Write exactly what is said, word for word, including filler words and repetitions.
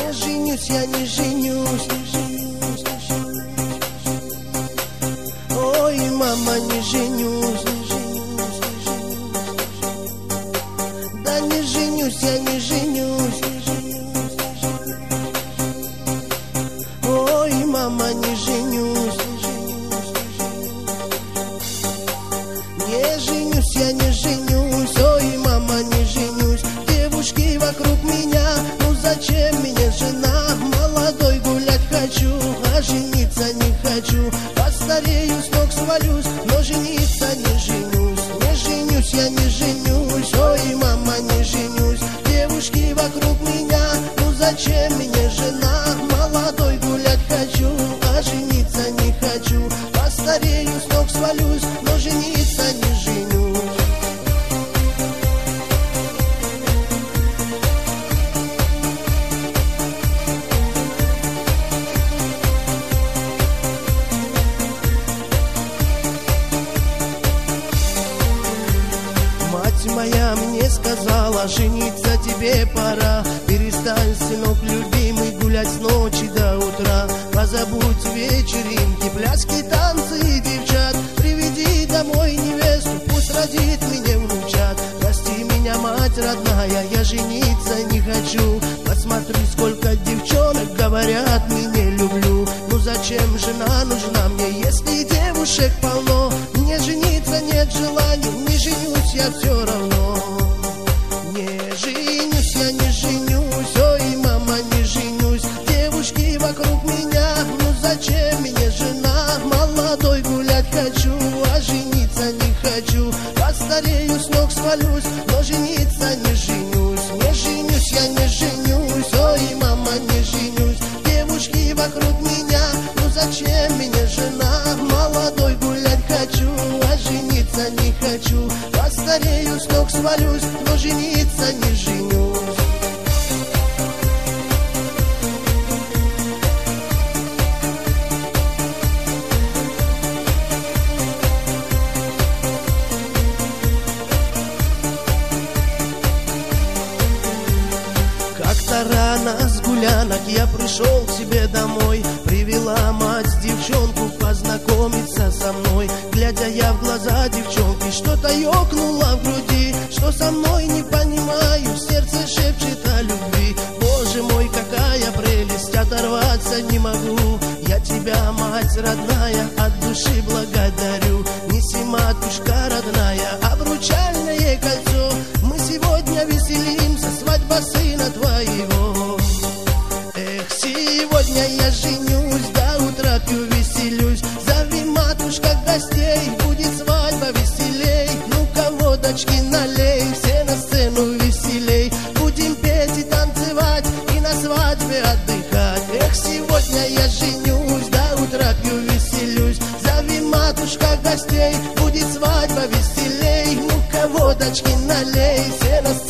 Не женюсь, я не женюсь. Ой, мама, не женюсь. Да не женюсь, я не женюсь. Ой, мама, не женюсь. Не женюсь, я не женюсь. Ой, мама, не женюсь. Девушки вокруг меня, ну зачем мне жена? Молодой гулять хочу, а жениться не хочу. Постарею, с ног свалюсь, но жениться не женюсь. Не женюсь, я не женюсь. Ой, мама, не женюсь. Девушки вокруг меня, ну зачем мне жена? Молодой гулять хочу, а жениться не хочу. Постарею, с ног свалюсь, но жениться не женюсь. Мать моя мне сказала, жениться тебе пора. Перестань, сынок любимый, гулять с ночи до утра. Позабудь вечеринки, пляски, танцы и девчат. Приведи домой невесту, пусть родит мне внучат. Прости меня, мать родная, я жениться не хочу. Посмотри, сколько девчонок говорят, меня люблю. Ну зачем жена нужна мне, если девушек полно? Мне жениться нет желания, не женюсь я все равно. Не женюсь, я не женюсь. Ой, мама, не женюсь. Девушки вокруг меня, ну зачем мне жена? Молодой гулять хочу, а жениться не хочу. Постарею, с ног свалюсь, но жениться не женюсь. Не женюсь, я не женюсь. Ой, мама, не женюсь. Девушки вокруг меня, ну зачем мне жена? Молодой гулять хочу, а жениться не хочу. Постарею, с ног свалюсь, но жениться не женюсь. Как-то рано с гулянок я пришел к себе домой. Привела мать девчонку познакомиться со мной. Глядя я в глаза девчонки, что-то ёкнуло в груди. Что со мной не понимаю, сердце шепчет о любви. Боже мой, какая прелесть, оторваться не могу. Я тебя, мать родная, от души благодарю. Неси, матушка родная, обручальное кольцо. Мы сегодня веселимся, свадьба сына твоего. Эх, сегодня я женюсь, до утра пью, веселюсь. Зови, матушка, гостей, будет свадьба веселей. Ну-ка, водочки налей, все на сцену веселей. Будем петь и танцевать, и на свадьбе отдыхать. Эх, сегодня я женюсь, до утра пью, веселюсь. Зови, матушка, гостей, будет свадьба веселей. Ну-ка, водочки налей, все на сцену